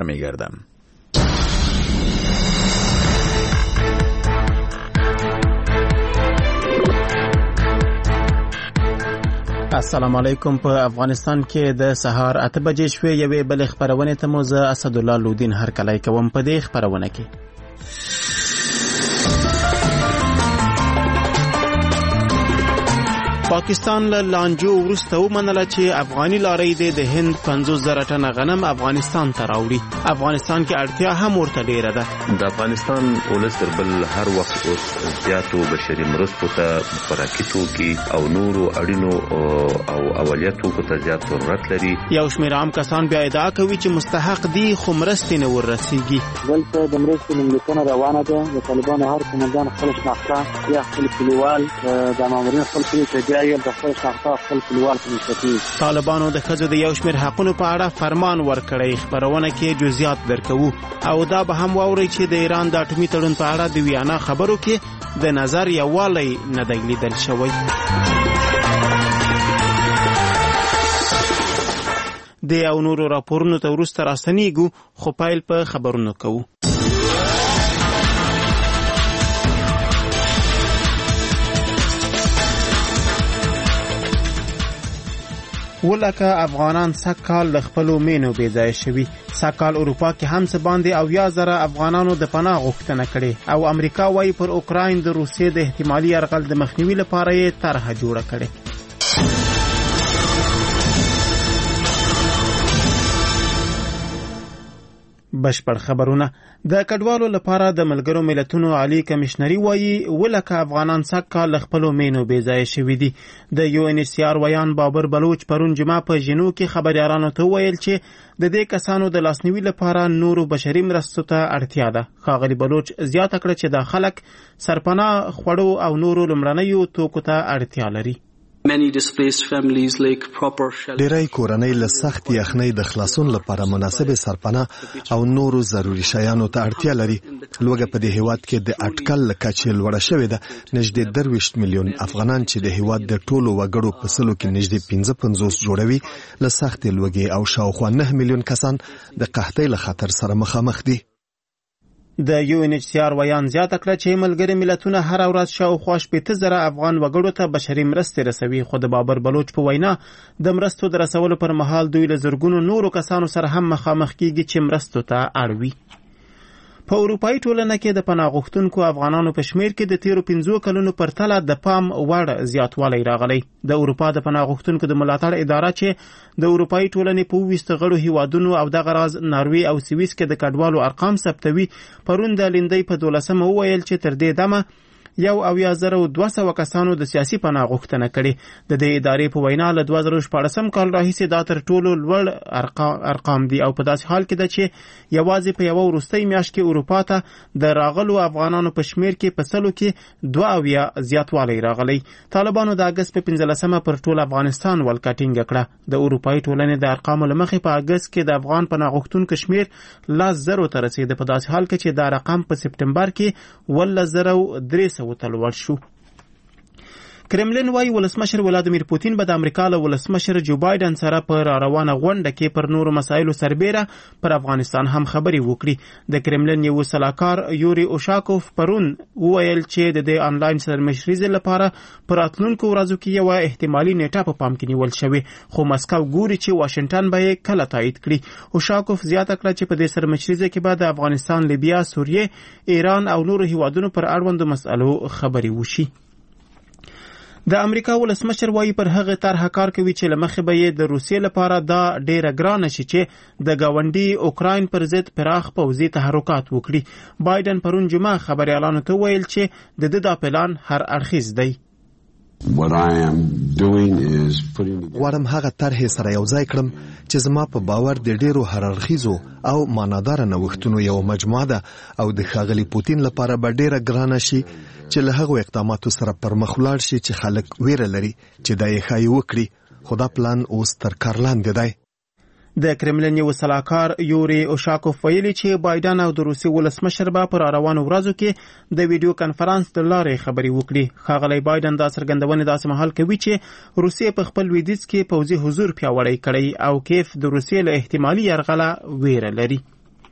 برمیگردم. السلام علیکم. په افغانستان کې د سهار 8 بجې شوې یوې بلې خپرونې ته مو زه اسدالله لودین هرکلی کوم. په دې خپرونه کې پاکستان له لانجو وروسته ومنله چې افغاني لارۍ د هند 50,000 ټنه غنم افغانستان ته راوړي. افغانستان کې اړتیا هم ورته ډیره ده. د افغانستان ولس تر بل هر وخت اوس زیاتو بشري مرستو ته خوراکي توکي او نورو اړینو او اولیت توکو ته زیات ضرورت لري. یو شمېر عام کسان بیا ادعا کوي چې مستحق دي خو مرستې نه وررسیږي. دلته د مرستې نوملیکنه روانه ده. د طالبانو هر قومندان خپل شناخته یا خپل کلیوال د مامورین خپل کلیوال طالبانو د ښځو د یو شمېر حقونو په اړه فرمان ورکړی. خپرونه کې جزئیات درکوو او دا به هم واورئ چې د ایران د اټومي تړون په اړه د ویانا خبرو کې د نظر یووالی نه دی لیدل شوی. د یو نورو راپورونو ته وروسته راستنیږو، خو پیل په خبرونو کوو. ولکه افغانان سږکال له خپلو مینو بې ځایه شوي. سږکال اروپا کې هم څه باندې 80,000 افغانانو د پناه غوښتنه کړې او امریکا وايي پر اوکراین د روسیې د احتمالي یرغل د مخنیوي لپاره یې طرحه جوړه کړې. بشپړ خبرونه. د کډوالو لپاره د ملګرو ملتونو عالی کمشنري وایي ولکه افغانان سږکال له خپلو مینو بې ځایه شوي دي. د UNHCR ویان بابر بلوچ پرون جمعه په ژینو کې خبریالانو ته وویل چې د دې کسانو د لاسنیوي لپاره نورو بشري مرستو ته اړتیا ده. ښاغلي بلوچ زیاته کړه چې دا خلک سرپناه، خوړو او نورو لومړنیو توکو ته اړتیا لري. ډیری کورنۍ له سخت یخنۍ د خلاصون لپاره مناسب سرپناه او نورو ضروري شیانو ته اړتیا لري. لوږه په دې هیواد کې د اټکل له کچې لوړه شوې ده. نږدې 23 میلیون افغانان چې د هیواد د ټولو وګړو په سلو کې نږدې 55 جوړوي له سختې لوږې او شاوخوا 9 میلیون کسان د قحطۍ له خطر سره مخامخ دي. د UNHCR ویان زیاته کړه چې ملګري ملتونه هر ورځ شاوخوا 80,000 افغان وګړو ته بشري مرستې رسوي. خو د بابر بلوچ په وینا د مرستو د رسولو پر مهال دوی له زرګونو نورو کسانو سره هم مخامخ کیږي چې مرستو ته اړ وي. په اروپایي ټولنه کې د پناه غوښتونکو افغانانو په شمیر کې د تیرو 5 کلونو پرتله د پام وړ زیاتوالی راغلی. د اروپا د پناه غوښتونکو د ملاتړ اداره چې د اروپایي ټولنې په 20 غړو هیوادونو او دغه راز ناروی او سویس کې د کډوالو ارقام ثبتوي پرون د لیندۍ په 12 وویل چې تر دې دمه 1,200 کسانو د سیاسي پناه غوښتنه کړې. د دې ادارې په وینا له 2014 کال راهیسې دا تر ټولو لوړ ارقام دي او په داسې حال کې ده چې یوازې په یو وروستۍ میاشت کې اروپا ته د راغلو افغانانو په شمیر کې په سلو کې 2 زیاتوالی راغلی. طالبانو د اګست په 15 پر ټول افغانستان ولکه ټینګه کړه. د اروپایي ټولنې د ارقامو له مخې په اګست کې د افغان پناه غوښتونکو شمیر 10,000 ته رسیده، په داسې حال کې چې دا رقم په سپټمبر کې 10,300 وتلوړ شو. کرملین وايي ولسمشر ولادیمیر پوتین به د امریکا له ولسمشر جو بایدن سره په روانه غونډه کې پر نورو مسایلو سربیره پر افغانستان هم خبرې وکړي. د کرملین یو سلاکار یوري اوشاکوف پرون وویل چې د دې آنلاین سرمشریزې لپاره پر راتلونکو ورځو کې یو احتمالي نیټه په پام کې نیول شوې، خو مسکو ګوري چې واشنگټن به یې کله تایید کړي. اوشاکوف زیاته کړه چې په دې سرمشریزې کې به د افغانستان، لیبیا، سوریه، ایران او نورو هیوادونو پر اړوندو مسألو خبرې وشي. د امریکا ولسمشر وايي پر هغه طرحه کار کوي چې لمخې به یې د روسیې لپاره دا ډیره ګرانه شي چې د گاونډي اوکراین پر ضد پراخ پوځي تحرکات وکړي. بایدن پرون جمعه خبريالانو ته ویل چې د دې دا پلان هر اړخیز دی. غواړم هغه طرحې سره یو ځای کړم چې زما په باور د ډیرو هررخیزو او معنادار نوښتونو یو مجموعه ده او د ښاغلي پوتین لپاره به ډیره ګرانه شي چې له هغو اقداماتو سره پر مخ ولاړ شي چې خلک ویره لري چې دا یې ښایي وکړي، خو دا پلان اوس تر کار لاندې دی. د کرملین یو سلاکار یوري اوشاکوف ویلي چې بایدن او د روسي ولسمشر به پر روانو ورځو کې د ویډیو کانفرنس د لارې خبرې وکړي. ښاغلی بایدن دا څرګندونې داسې مهال کوي چې روسیې په خپل لویدیځ کې پوځي حضور پیاوړی کړی او کیف د روسیې له احتمالي یرغله ویره لري.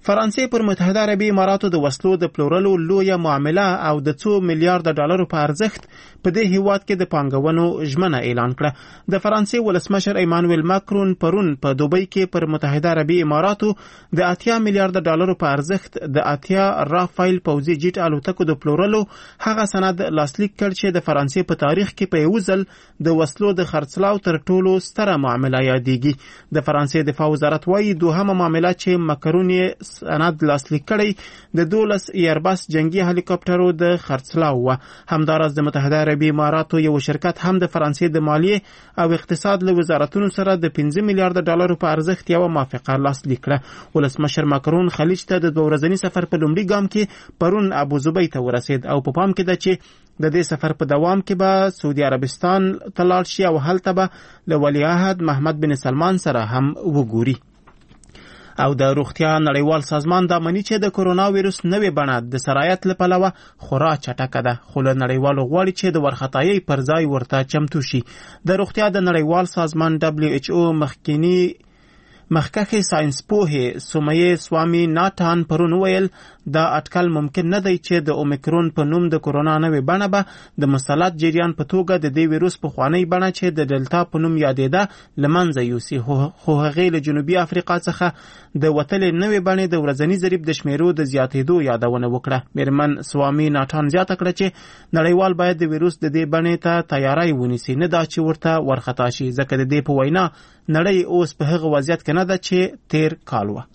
فرانسې پر متحده عربي اماراتو د وسلو د پلورلو لویه معامله او د 2 میلیارډ ډالرو په ارزښت په دې هیواد کې د پانګونو ژمنه اعلان کړه. د فرانسې ولسمشر ایمانوئل ماکرون پرون په دوبۍ کې پر متحده عربي اماراتو د 8 میلیارډ ډالرو په ارزښت د 8 رافایل پوځي جیټ الوتکو د پلورلو هغه سند لاسلیک کړ چې د فرانسې په تاریخ کې په یو ځل د وسلو د خرڅلاو تر ټولو ستره معامله یادېږي. د فرانسې دفاع وزارت وايي دوهمه معامله چې ماکرون سند لاسلیک کړی د 12 ایرباس جنگي هلیکاپټرو د خرڅلاو و. همداراز د متحده عربي اماراتو یو شرکت هم د فرانسې د مالیې او اقتصاد له وزارتونو سره د 15 میلیارډ ډالرو په ارزښت یو موافقه لاسلیک کړه. ولسمشر ماکرون خلیج ته د 2 ورځني سفر په لومړي ګام کې پرون ابوظبي ته ورسید او په پام کې ده چې د دې سفر په دوام کې به سعودي عربستان ته لاړ شي او هلته به له ولیعهد محمد بن سلمان سره هم وګوري. او د روغتیا نړیوال سازمان دا مني چې د کرونا ویروس نوې بڼه د سرایت له پلوه خورا چټکه ده، خو له نړیوالو غواړي چې د ورختایۍ پر ځای ورته چمتو شي. د روغتیا د نړیوال سازمان WHO مخکښې ساينس پوهې سوميه سوامي ناتان پرون ویل دا اټکل ممکن نه دی چې د اومیکرون په نوم د کرونا نوې بڼه به د مسلط جریان په توګه د دې ویروس په خوانی بڼه چې د ډلټا په نوم یادېده لمنځه یوسي. خو هغه له جنوبي افریقا څخه د وتلې نوې بڼې د ورځني ضریب د شمیرو د زیاتېدو یادونه وکړه. میرمن سوامي ناتان زیاته کړه چې نړیوال باید د ویروس د دې بڼې ته تیاری ونیسي، نه دا چې ورته ورخطا شي، ځکه د دې په وینا نړۍ اوس په هغه وضعیت کې نه ده چې تیر کال و.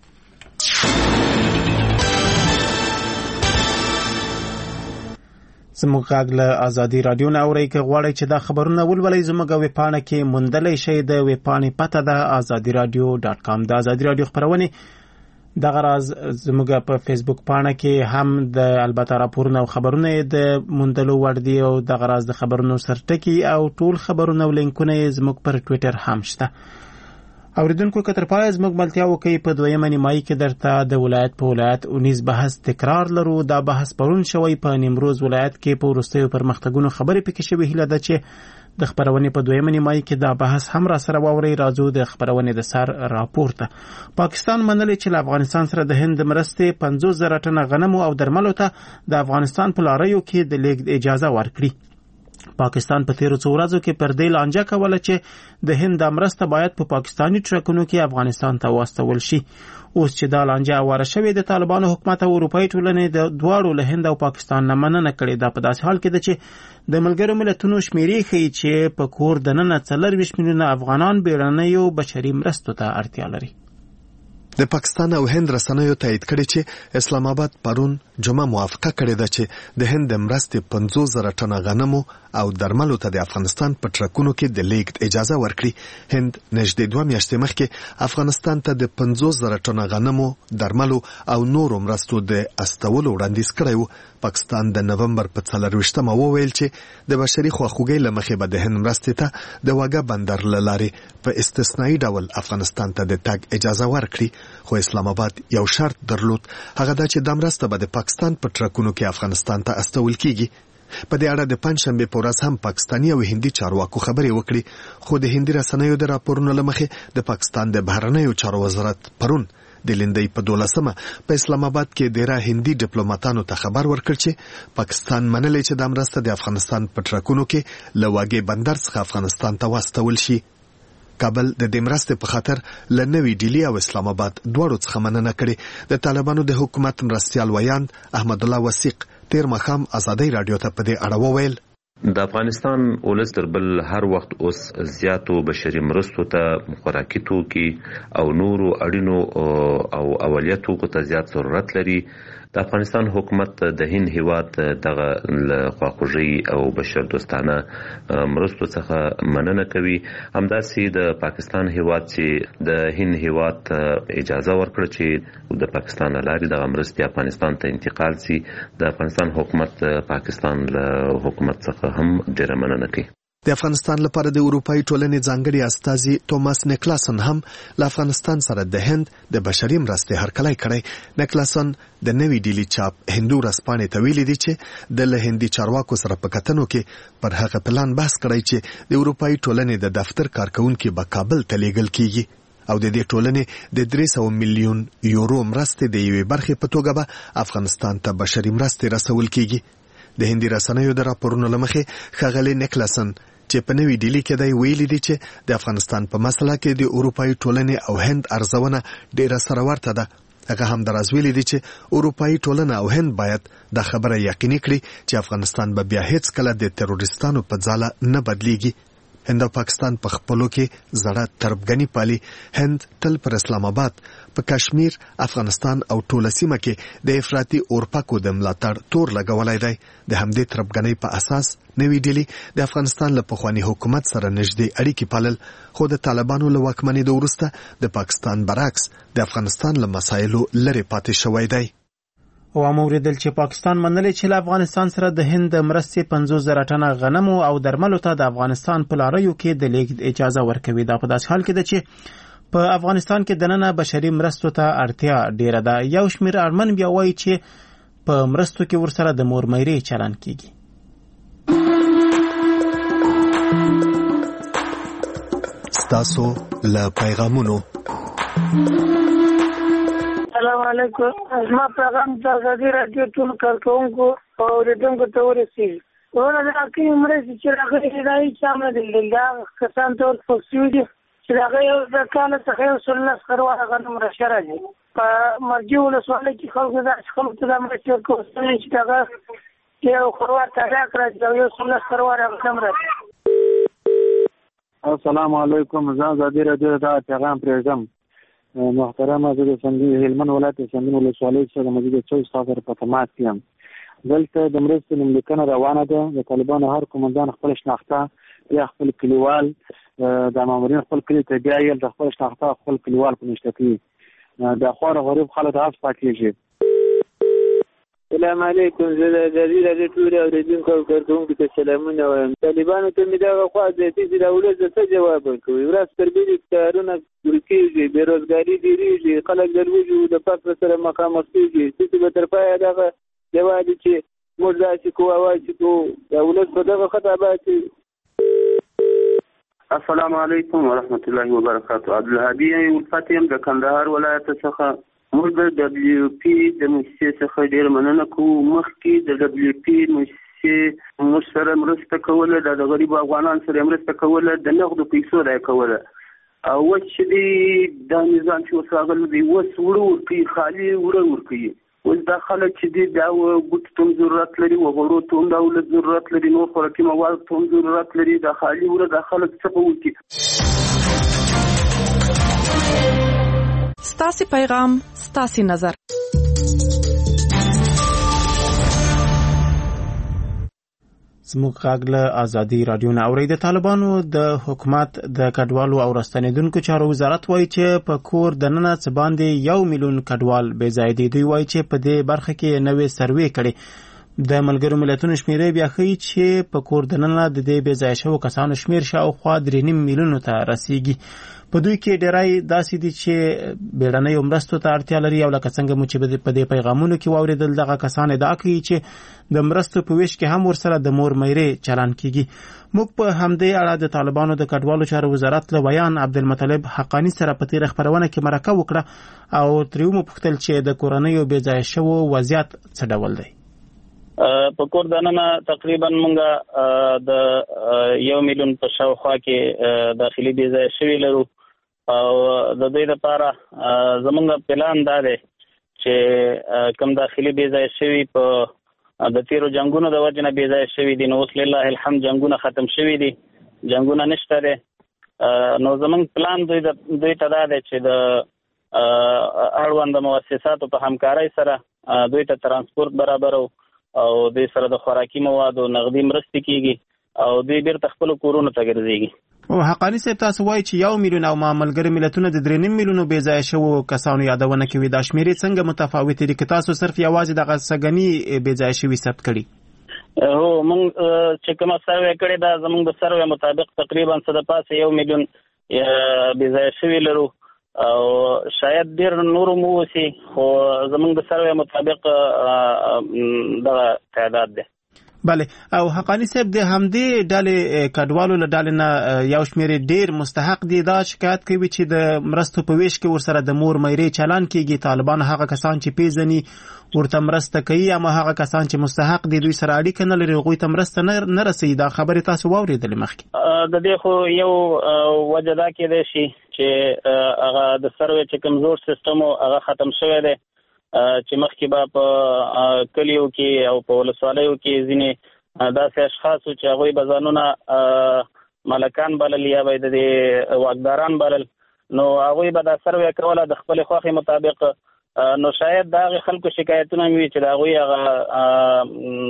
زموږ غږ له ازادي رادیو نه اورئ. که غواړئ چې دا خبرونه ولولئ زموږ ویبپاڼه کې موندلی شئ. د ویبپاڼې پته ده azadiradio.com. د ازادي رادیو خبرونه دغه راز زموږ په فیسبوک پاڼه کې هم د البته راپورونه او خبرونه د موندلو وړ دي او دغه راز د خبرونو سرټکی او ټول خبرونه او لینکونه زموږ پر ټویټر هم شته. اوریدونکو کتر پای زموږ ملتیا وکي په دویمه نیمایي کې درته د ولایت په ولایت 19 بحث تکرار لرو. دا بحث پرون شوی په نیمروز ولایت کې په وروستیو پرمختګونو خبرې پکې شوې. هیله ده چې د خبرونې په دویمه نیمایي کې دا بحث هم را سره واوري. راځو د خبرونې د سر راپورته. پاکستان منلي چې له افغانستان سره د هند مرستې 50,000 ټنه غنمو او درملو ته د افغانستان په لاریو کې د لیږد اجازه ورکړي. پاکستان په تیرو څو ورځو کې پر دې لانجه کوله چې د هند مرسته باید په پاکستانی ټرکونو کې افغانستان ته واستول شي. اوس چې دا لانجه اواره شوې د طالبانو حکومت او اروپایي ټولنې د دواړو له هند او پاکستان نه مننه کړې ده. په داسې حال کې ده چې د ملګرو ملتونو شمیرې ښیي چې په کور دننه 24 میلیونه افغانان بیړنیو بشري مرستو ته اړتیا لري. د پاکستان او هند رسنیو تایید کړي چې اسلام آباد پرون جمعه موافقه کړې ده چې د هند مرستې 50,000 ټنه غنمو او درملو ته د افغانستان په ټرکونو کې د لیږد اجازه ورکړي. هند نږدې 2 میاشتې مخکې افغانستان ته د 50,000 ټنه غنمو، درملو او نورو مرستو د استولو وړاندیز کړی و. پاکستان د نومبر په 24مه وویل چې د بشري خواخوږۍ له مخې به د هند مرستې ته د واګه بندر له لارې په استثنایی ډول افغانستان ته د تګ اجازه ورکړي. خو اسلام آباد یو شرط درلود، هغه دا چې د مرسته به د پاکستان په ټرکونو کې افغانستان ته استول کیږي. په دې اړه د پنځشنبه په ورځ هم پاکستانی او هندي چارواکو خبرې وکړي. خو د هندي رسنیو د راپورونو له مخې د پاکستان د بهرنیو چارو وزارت پرون د لندۍ په 12مه په اسلام آباد کې ډیره هندي ډیپلوماټانو ته خبر ورکړ چې پاکستان منلې چې د مرسته د افغانستان په ټرکونو کې له واګې بندر څخه افغانستان ته واستول شي. کابل د دې مرستې په خاطر له نوې ډیلی او اسلام آباد دواړو څخه مننه کړې. د طالبانو د حکومت مرستیال ویاند احمد الله وثیق تیر مخام ازادي رادیو ته په دې اړه وویل د افغانستان ولس تر بل هر وخت اوس زیاتو بشري مرستو ته، خوراکي توکي او نورو اړینو او اولیت توکو ته زیات ضرورت لري. د افغانستان حکومت د هند هیواد دغه خواخوږي او بشر دوستانه مرستو څخه مننه کوي. همداسې د پاکستان هیواد چې د هند هیواد اجازه ورکړه چې د پاکستان لارې دغه مرستې افغانستان ته انتقال سي، د افغانستان حکومت پاکستان له حکومت څخه هم ډیره مننه کوي. د افغانستان لپاره د اروپایي ټولنې ځانګړي استازي توماس نیکلاسن هم له افغانستان سره د هند د بشري مرستې هرکلی کړی. نیکلاسن د نوې ډیلی چاپ هندو ورځپاڼې ته ویلي دي چې د له هندي چارواکو سره په کتنو کې پر هغه پلان بحث کړی چې د اروپایي ټولنې د دفتر کارکونکي به کابل ته لیږل کیږي او د دې ټولنې د 300 میلیون یورو مرستې د یوې برخې په توګه به افغانستان ته بشري مرستې رسول کیږي. د هندي رسنیو د راپورونو لمخې ښاغلي نیکلسن چې په نوې ډیلي کې دی ویلي دي چې د افغانستان په مسله کې د اروپایي ټولنې او هند ارزونه ډیره سره ورته ده. هغه هم دراز ویلي دي چې اروپایي ټولنه او هند باید د خبره یقیني کړي چې افغانستان به بیا هیڅ کله د تروریستانو په ځاله نه بدلیږي. هند او پاکستان په خپلو کې زړه تربګنی پالي. هند تل پر اسلام آباد، په کشمیر، افغانستان او ټوله سیمه کې د افراطي اورپکو د ملاتړ تور لګولای دی. د همدې تربګنۍ په اساس نوې ډیلي د افغانستان له پخواني حکومت سره نږدې اړیکې پالل، خو د طالبانو له واکمنېدو وروسته د پاکستان برعکس د افغانستان له مسایلو لرې پاتې شوی دی. او اوریدل چې پاکستان منلي چې له افغانستان سره د هند مرستې 50,000 ټنه غنمو او درملو ته د افغانستان په لاریو کې د لیږد اجازه ورکوي. دا په داسې حال کې ده چې په افغانستان کې دننه بشري مرستو ته اړتیا ډیره ده. یو شمیر اړمن بیا وایي چې په مرستو کې ورسره د مور میرې چلن کیږي. ستاسو له پیغامونو. السلام علیکم. ما پیغام د ازادي راډیو ټول کارکونکو او ریډونکو ته ورسېږي. ورته د حکیم مرستې چې راغلي دی چې موږ د الله کسان ته ورسېږي چې هغه یو د کال څخه 110 کروڑه غنم راشي راځي. په مرجو ولسوالۍ کې خلکو ته د مرستې ورکول چې هغه یو کروڑه تازه کړی او 110 کروڑه غنم راځي. السلام علیکم. زه ازادي راډیو دا پیغام پرېږدم. محترمه زه د هلمند ولایت سنګین ولسوالۍ څخه د مجید 24 صدر په تماس یم. دلته د مرستې نوملیکنه روانه ده. د طالبانو هر قومندان خپل شناخته یا خپل کلیوال د مامورین خپل کلی ته بیایل د خپل شناخته خپل کلیوال په نشته کوي. د خوار غریب خلک د عفو پاتېږي. السلام علیکم. زه د ازادي راډیو ټول اوریدونکو او کارکونکو ته سلامونه وایم. طالبانو ته مې دغه خوا زیاتې چې د ولس څه جواب ورکوي. ورځ تر بلې کارونه ورکېږي، بېروزګاري ډېرېږي، خلک د لوږې د فقر سره مخامخ کېږي. څه به تر پایه دغه جواب چې موږ داسې کوو او هسې کوو، د ولس په دغه خطابات. السلام علیکم ورحمت الله وبرکاته. عبدالهادي الفت یم د کندهار ولایت څخه. موږ د دبلیو پی د موسسې څخه ډېر مننه کوو. مخکې د دبلیو پی موسسې موږ سره مرسته کوله، د غریبو افغانانو سره مرسته کوله، د نغدو پیسو دا کوله. او اوس چې دی دا نظام چې اوس راغلی دی اوس وړه ورکوي، خالي وړه ورکوي. اوس دا خلک چې دی دا ګوتو ته هم ضرورت لري، وغوړو ته هم دولت ضرورت لري، نور خوراکي موادو ته هم ضرورت لري. دا خالي وړه دا خلک څه به وکړي؟ ستاسي پیغام ستاسي نظر. زموږ غږ له ازادي راډیو نه اوري. د طالبانو د حکومت د کډوالو او راستنیدونکو چارو وزارت وایي چې په کور دننه څه باندې 1 میلیون کډوال بې ځای دي. دوی وایي چې په دې برخه کې نوې سروې کړي. د ملګرو ملتونو شمیرې بیا ښیي چې په کور دننه د دې بې ځای شوو کسانو شمیر شاوخوا 3.5 میلیونو ته رسیږي. په دوی کې ډیری داسې دي چې بیړنیو مرستو ته اړتیا لري او لکه څنګه مو چې په دې پیغامونو کې واوریدل دغه کسان ادعا کوي چې د مرستو په ویش کې هم ورسره د مور میرې چلن کیږي. موږ په همدې اړه د طالبانو د کډوالو چارو وزارت له بیان عبدالمطلب حقانی سره په تیر خبرونه کې مرکه وکړه او تریو مو پوښتل چې د کورنیو بې ځای شوو وضعیت څه ډول دی. په کور دننه تقریبا موږ د 1 میلیون په شاوخوا کې داخلي بې ځای شوي لرو او د دې لپاره زمونږ پلان دا دی چې کوم داخلي بې ځای شوي په د تیرو جنگونو د وجه نه بې ځای شوي دي، نو اوس لله الحمد جنگونه ختم شوي دي، جنگونه نشته دی. نو زمونږ پلان دوی ته دا دی چې د اړوند مؤسساتو په همکارۍ سره دوی ته ترانسپورت برابرو او دوی سره د خوراکي موادو نغدي مرستې کیږي او دوی بیرته خپلو کورونو ته ګرځېږي. حقانی صاحب تاسو وایي چې 1 میلیون او ملګري ملتونه د 3.5 میلیونو بې ځای شوو کسانو یادونه کوي. دا شمیرې څنګه متفاوتې دي که تاسو صرف یوازې دغه سګني بې ځای شوي ثبت کړي؟ هو موږ چې کومه سروې کړې ده زموږ د سروې مطابق تقریبا څه د پاسه 1 میلیون بې ځای شوي لرو او شاید ډېر نور مو وسي، خو زموږ د سروې مطابق دغه تعداد دی. بله او حقانی صاحب د همدې ډلې کډوالو له ډلې نه یو شمېر ډیر مستحق دي دا شکایت کوي چې د مرستو په ویش کې ورسره د مور میرې چلان کیږي. طالبان هغه کسان چې پیژني ورته مرسته کوي اما هغه کسان چې مستحق دي دوی سره اړیکه نه لري هغوی ته مرسته نه رسوي. دا خبرې تاسو واورېدلې مخکې؟ د دې خو یو وجه دا کېدای شي چې هغه د سروې چې کمزور سیستم هغه ختم شوی دی چې مخکې به په کلیو کې او په ولسوالیو کې ځینې داسې اشخاص چې هغوی به ځانونه ملکان بلل یا به د واکداران بلل نو هغوی به دا سروې کوله د خپلې خوښې مطابق. نو شاید دا هغې خلکو شکایتونه وي چې د هغوی هغه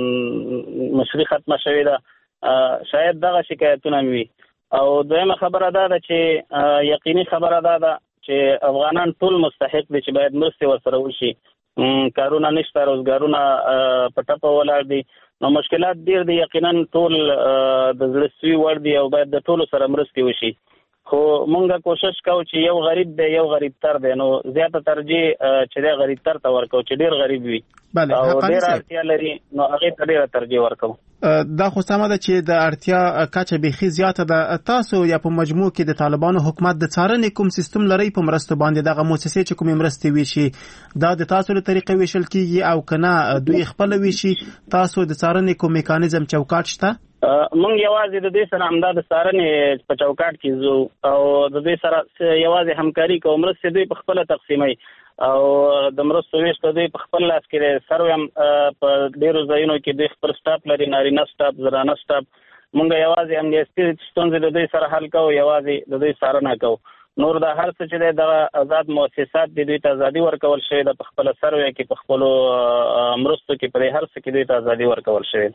مشري ختمه شوې ده شاید دغه شکایتونه وي. او دویمه خبره دا ده چې یقیني خبره دا ده چې افغانان ټول مستحق دي چې باید مرستې ورسره وشي. کارونه نشته روزګارونه په ټپه ولاړ دي نو مشکلات ډېر دي یقینا ټول د زړه سوي وړ دي او باید د ټولو سره مرستې وشي. خو مونږه کوشش کوو چې یو غریب دی یو غریب تر دی نو زیاته ترجیح چې دی غریب تر ته ورکوو چې ډېر غریب وي او ډېر اړتیا لري نو هغې ته ډېره ترجیح ورکوو. دا خو سمه ده چې د اړتیا کچه بیخي زیاته ده. تاسو یا په مجموع کې د طالبانو حکومت د څارنې کوم سیستم لري په مرستو باندې دغه مؤسسې چې کومې مرستې ویشي دا د تاسو له طریقې ویشل کیږي او کنه دوی خپل ویشي تاسو د څارنې کوم میکانیزم چوکاټ شته؟ مونږ یوازې د دې سره همدا د څارنې په چوکاټ کې ځو او د دې سره یوازې همکاري کوو. مرستې دوی په خپله تقسیموي او د مرستو ویش ته دوی په خپل لاس کې دی. سروې هم په ډېرو ځایونو کې دوی خپل سټاپ لري نارینه سټاپ زنانه سټاپ. مونږ یوازې امنیتي ستونزې د دوی سره حل کوو یوازې د دوی څارنه کوو. نور دا هر څه چې دی دغه آزاد مؤسسات دي دوی ته ازادي ورکول شوې ده په خپله سروې کې په خپلو مرستو کې په دې هر څه کې دوی ته ازادي ورکول شوې ده.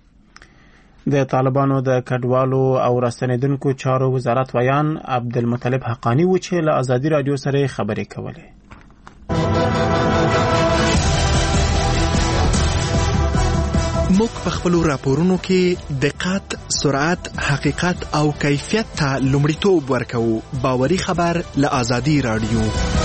د طالبانو د کډوالو او راستنیدونکو چارو وزارت ویان عبدالمطلب حقانی و چې له ازادي رادیو سره خبرې کولې. موږ په خپلو راپورونو کې دقت، سرعت، حقیقت او کیفیت ته لومړیتوب ورکوو. باوري خبر له ازادي رادیو.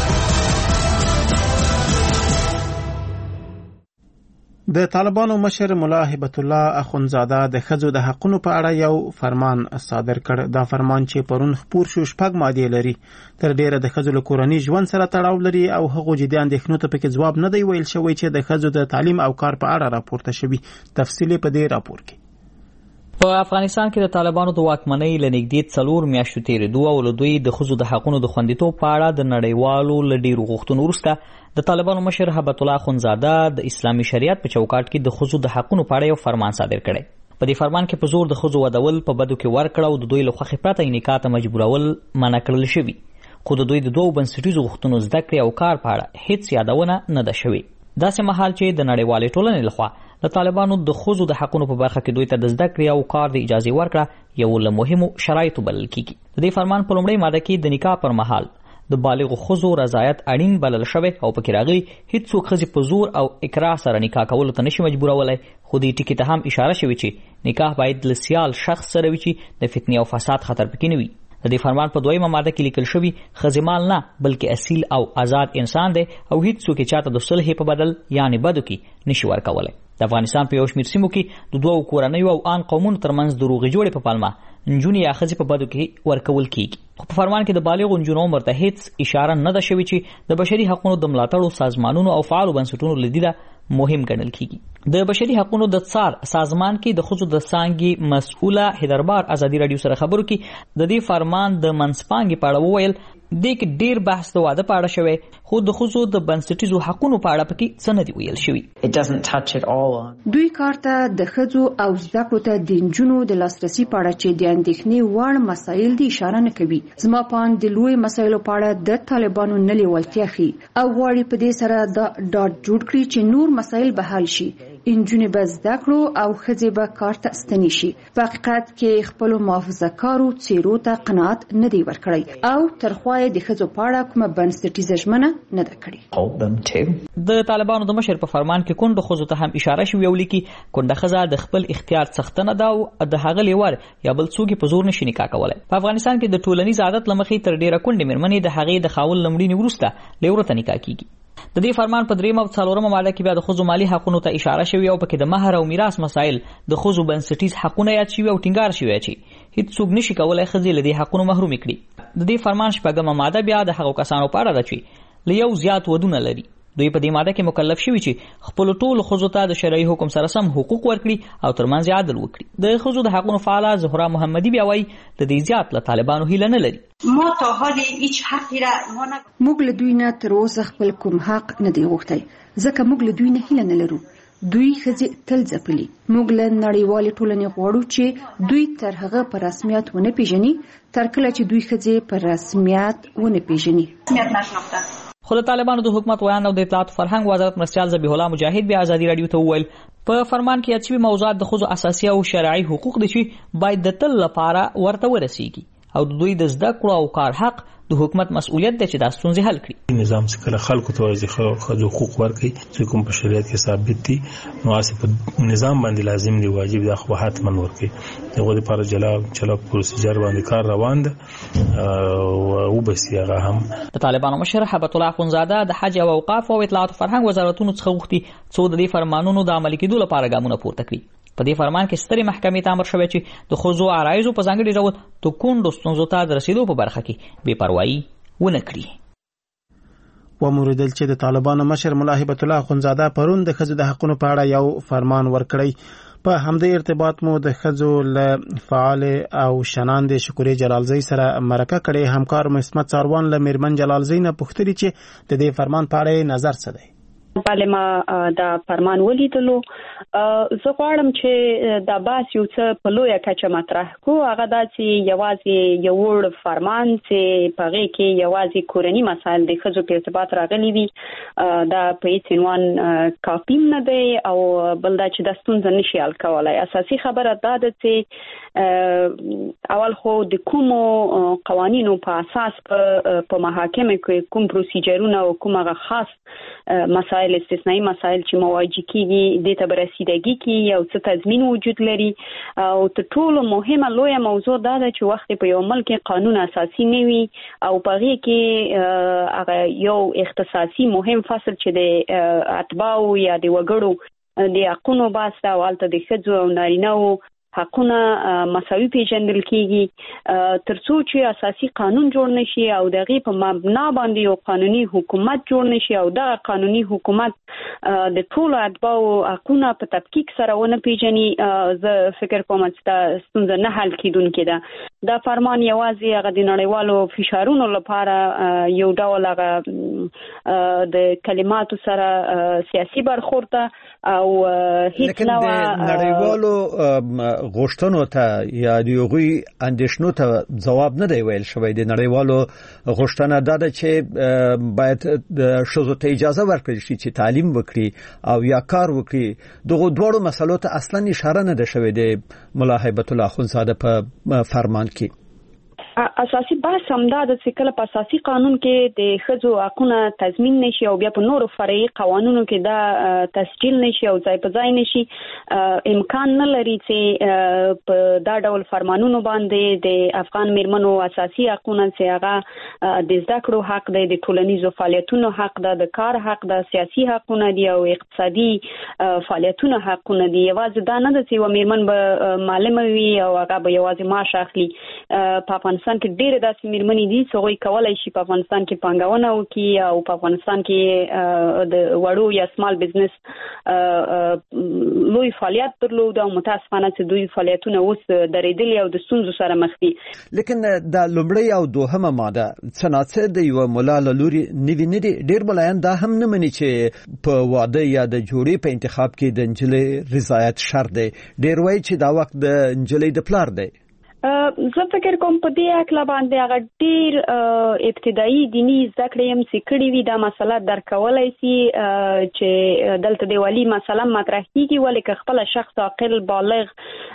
د طالبانو مشر ملا هبت الله اخونزاده د ښځو د حقونو په اړه یو فرمان صادر کړ. دا فرمان چې پرون خپور شو 6 مادې لري. تر ډیره د ښځو له کورني ژوند سره تړاو لري او هغو جدي اندېښنو ته پکې ځواب نه دی ویل شوی چې د ښځو د تعلیم او کار په اړه راپورته شوي. تفصیل په دې راپور کې. په افغانستان کې د طالبانو د واکمنۍ له نږدې 4 میاشتو تېرېدو او له دوی د ښځو د حقونو د خوندیتوب په اړه د نړیوالو له ډېرو غوښتنو وروسته د طالبانو مشر هبت الله اخونزاده د اسلامي شریعت په چوکاټ کې د ښځو د حقونو په اړه یو فرمان صادر کړی. په دې فرمان کې په زور د ښځو ودول په بدو کې ورکړه او د دوی له خوښې پرته نکاح ته مجبورول منع کړل شوي. خو د دوی د دوو بنسټیزو غوښتنو زده کړې او کار په اړه هیڅ یادونه نه ده شوې. داسې مهال چې د نړیوالې ټولنې لخوا د طالبانو د ښځو د حقونو په برخه کې دوی ته د زده کړې او کار د اجازې ورکړه یو له مهمو شرایطو بلل کیږي. د دې فرمان په لومړۍ ماده کې د نکاح پر مهال د بالغو ښځو رضایت اړین بلل شوی او پکې راغلي هیڅوک ښځې په زور او اکراه سره نکاح کولو ته نشي مجبورولای. خو دې ټکي ته هم اشاره شوې چې نکاح باید له سیال شخص سره وي چې د فتنې او فساد خطر پکې نه وي. د دې فرمان په 2مه ماده کې لیکل شوی ښځې مال نه بلکې اصیل او آزاد انسان دی او هیڅوک یې چاته د صلح په بدل یعنی بدو کې نشي ورکولای. د افغانستان په یو شمېر سیمو کې د دوو کورنیو او آن قومونو ترمنځ د روغې جوړې په پلمه نجونې یا ښځې په بدو کې ورکول کیږي. خو په فرمان کې د بالغو نجونو عمر ته هیڅ اشاره نه ده شوې چې د بشري حقوقو د ملاتړو سازمانونو او فعالو بنسټونو له دیده مهم ګڼل کیږي. د بشري حقوقو د څار سازمان کې د ښځو د څانګې مسؤله هیدربار ازادي رادیو سره خبرو کې د دې فرمان د منځپانګې په اړه وویل دې کې ډیر بحث د واده په اړه شوی خو د ښځو د بنسټیزو حقوقو په اړه پکې څه نه دی ویل شوي. دوی کار ته د ښځو او زده کړو ته د نجونو د لاسرسي په اړه چې د اندېښنې وړ مسایل دي اشاره نه کوي. زما پام د لوی مسایلو په اړه د طالبانو نه لیوالتیا ښيي او غواړي په دې سره د ډاډ جوړ کړي چې نور مسایل به حل شي. نجونې به زده کړو او ښځې به کار ته ستنې شي. په حقیقت کې خپلو محافظه‌کارو څېرو ته قناعت نه دی ورکړی او ترخوا د ښځو په اړه کومه بنسټیزه ژمنه نه ده کړې. د طالبانو د مشر په فرمان کې کونډو ښځو ته هم اشاره شوې او لیکي کونډه ښځه د خپل اختیار څښتنه ده او د هغه لیور یا بل څوک په زور نشي نکاح کولی. په افغانستان کې د ټولنیز عادت له مخې تر ډیره کونډې مېرمنې د هغې د خاوند له مړینې وروسته له ورته نکاح کیږي. د دې فرمان په 3 او 4 ماده کې بیا د ښځو مالی حقوقو ته اشاره شوی او پکې د مہر او میراث مسایل د ښځو بنسټیز حقوقونه یاد شوی او ټینګار شوی چې هیڅ څوک نشي کولای ښځې له دې حقوقو محروم کړي. د دې فرمان 4 ماده بیا د هغو کسانو په اړه ده چې له یو زیات ودونه لري. دوی په دې ماده کې مکلف شوي چې خپل ټول ښځو ته د شرعي حکم سره سم حقوق ورکړي او ترمنځ عدل وکړي. د ښځو د حقوقو فعاله زهرا محمدي بیا وایي د دې زیات له طالبانو هیله نه لري. موږ له دوی نه تر اوسه خپل کوم حق نه دی غوښتی ځکه موږ له دوی نه هیله نه لرو. دوی ښځې تل ځپلي. موږ له نړیوالې ټولنې غواړو چې دوی تر هغه په رسمیت ونه پیژني تر کله چې دوی ښځې په رسمیت ونه پیژني. خو د طالبانو د حکومت ویان او د اطلاعات فرهنګ وزارت مرستیال ذبیح الله مجاهد بیا ازادي رادیو ته وویل په فرمان کې یاد شوي موضوعات د ښځو اساسي او شرعي حقوق دي چې باید د تل لپاره ورته ورسیږي او د دوی د زده کړو او کار حق د حکومت مسؤلیت دی چې دا ستونزې حل کړي. نظام څخه خلکو ته ورځي حقوق ورکړي چې کوم په شریعت کې ثابت دي نو اساس په نظام باندې لازم دی واجب د خو حتمن ورکړي. دغه لپاره چلا پروسیجر باندې کار روان ده او بس هغه هم د طالبانو مشر هبت الله اخونزاده د حج او اوقاف او اطلاعات فرهنګ وزارتونو څخه غوښتي څو د دې فرمانونو د عملي کېدو لپاره ګامونه پورته کړي. په دې فرمان کې سترې محکمې ته امر شوی چې د ښځو عرایضو په ځانګړي ډول د کونډو ستونزو ته د رسیدو په برخه کې بې پروایي ونه کړي. وموریدل چې د طالبانو مشر ملا هبت الله اخونزاده پرون د ښځو د حقوقو په اړه یو فرمان ورکړی. په همدې ارتباط مو د ښځو له فعال او شناند شکوري جلالزی سره مرکه کړې. همکار مسمت ساروان له میرمن جلالزی نه پوښتنه چې د دې فرمان په اړه نظر څه دی. بله ما دا فرمان ولیدلو. زه غواړم چې دا بحث یو څه په لویه کچه مطرح کو. هغه دا چې یوازې یو وړ فرمان چې په هغې کې یوازې کورني مسایل د ښځو په ارتباط راغلي وي دا په هېڅ عنوان کافیم نه دی او بل دا چې دا ستونزه نشي حل کولی. اساسي خبره دا ده چې اول خو د کومو قوانینو په اساس په محاکمه کې کوم پروسیجرونه او کوم هغه خاص مسایل استثنایی مسایل چې مواجه کیږي د ته برسیدګي کې یو څه تضمین وجود لري. او تر ټولو مهمه لویه موضوع دا ده چې وخت په یو ملک قانون اساسي نه وي او په هغې کې هغه یو اختصاصي مهم فصل چې د اتباعو یا د وګړو د حقونو بحث ده او هلته د ښځو او نارینه‌و حقونه مساوي پیژندل کیږي تر څو چې اساسي قانون جوړ نشي او د هغې په مبنا باندې یو قانوني حکومت جوړ نشي او دغه قانوني حکومت د ټولو اتباعو حقونه په تفکیک سره ونه پیژني زه فکر کوم چې دا ستونزه نه حل کیدونکې ده. دا فرمان یوازې هغه د نړیوالو فشارونو لپاره یو ډول هغه د کلماتو سره سیاسي برخورد او هیڅ نه نړیوالو غوښتنو ته یا د هغوی اندېښنو ته ځواب نه دی ویل شوی. د نړیوالو غوښتنه دا ده چې باید ښځو ته اجازه ورکړل شي چې تعلیم وکړي او یا کار وکړي. دغه دواړو مسلو ته اصلا اشاره نه ده شوې د ملا هیبت الله اخونزاده په فرمان کې. اساسي بحث همدا ده چې کله په اساسي قانون کې د ښځو حقونه تضمین نشي او بیا په نورو فرعي قوانونو کې دا تسجیل نشي او ځای په ځای نشي امکان نه لري چې په دا ډول فرمانونو باندې د افغان میرمنو اساسي حقونه چې هغه د زده کړو حق دی د ټولنیزو فعالیتونو حق ده د کار حق ده سیاسي حقونه دي او اقتصادي فعالیتونو حقونه دي. یوازې دا نه ده چې یوه میرمن به معلمه وي او هغه به یوازې معاش اخلي. په افغانستان کې ډېرې داسې میرمنې دي چې هغوی کولی شي په افغانستان کې پانګونه وکړي او په افغانستان کې د وړو یا سمال بزنس لوی فعالیت درلود او متاسفانه چې دوی فعالیتونه اوس درېدلي او د ستونزو سره مخ دي. لیکن دا لومړی او دوهمه ماده څه ناڅه د یوه ملا له لوري نوي نه دي. ډېر ملایان دا هم نه مني چې په واده یا د جوړې په انتخاب کې د نجلۍ رضایت شرط دی. ډېر وایي چې دا وخت د نجلۍ د پلار دی. زه فکر کوم په دې اکله باندې هغه ډېر ابتدایي دیني زده کړې هم چې کړې وي دا مسله درک کولی شي چې دلته د ولي مسله مطرح کېږي. ولې که خپله شخص عاقل بالغ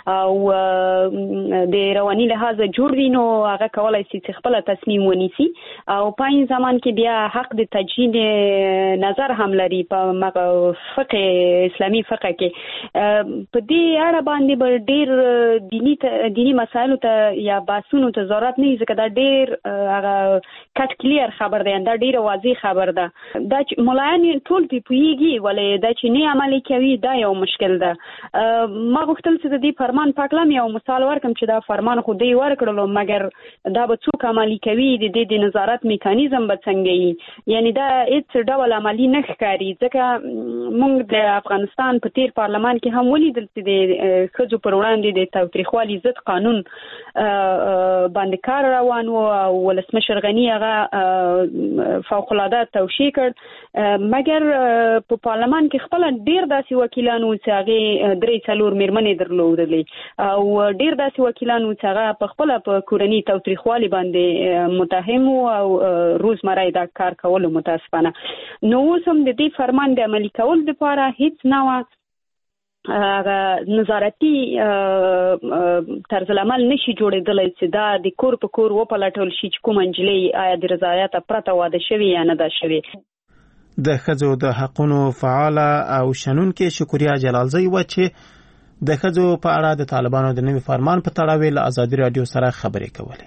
او د رواني لحاظه جوړ وي نو هغه کولی شي چې خپله تصمیم ونیسي او په این زمان کې بیا حق د تجدید نظر هم لري په فقه اسلامي فقه کې. په دې اړه باندې به ډېر دیني مسایل سوالو ته یا باسونو ته ضرورت نه ځکه دا ډیر هغه کټ کلیر خبر دی دا ډیر واضح خبر ده دا چې ملایان ټول دی پویږي ولې دا چې نه عملي کوي دا یو مشکل ده ما غوښتل چې د دې فرمان پاکلم یو مثال ورکم چې دا فرمان خو دی ورکړلو مګر دا به څوک عملي کوي د دې نظارت میکانیزم به څنګه وي یعنی دا هیڅ ډول عملي نه ښکاري ځکه موږ د افغانستان په تیر پارلمان کې هم ولیدل چې د ښځو پر وړاندې د تاوتریخوالي ضد قانون باندې کار روان و او ولسمشر غني هغه فوق العاده توشیح کړ مګر په پارلمان کې خپل ډیر داسې وکیلانو چې هغه 3-4 میرمنې درلودلې او ډیر داسې وکیلانو چې هغه په خپل په کورنۍ تاوتریخوالي باندې متهم او روزمره دا کار کول متاسفانه نو سم د دې فرمان د عملي کول لپاره هیڅ نوع نظارتي طرز العمل نشي جوړېدلی چې دا د کور په کور وپلټول شي چې کوم نجلۍ آیا د رضایت پرته واده شوی یا نه ده شوی د ښځو د حقونو فعاله او شنونکې شکریا جلالزی و چې د ښځو په اړه د طالبانو د نوي فرمان په تړاو له ازادي رادیو سره خبرې کولې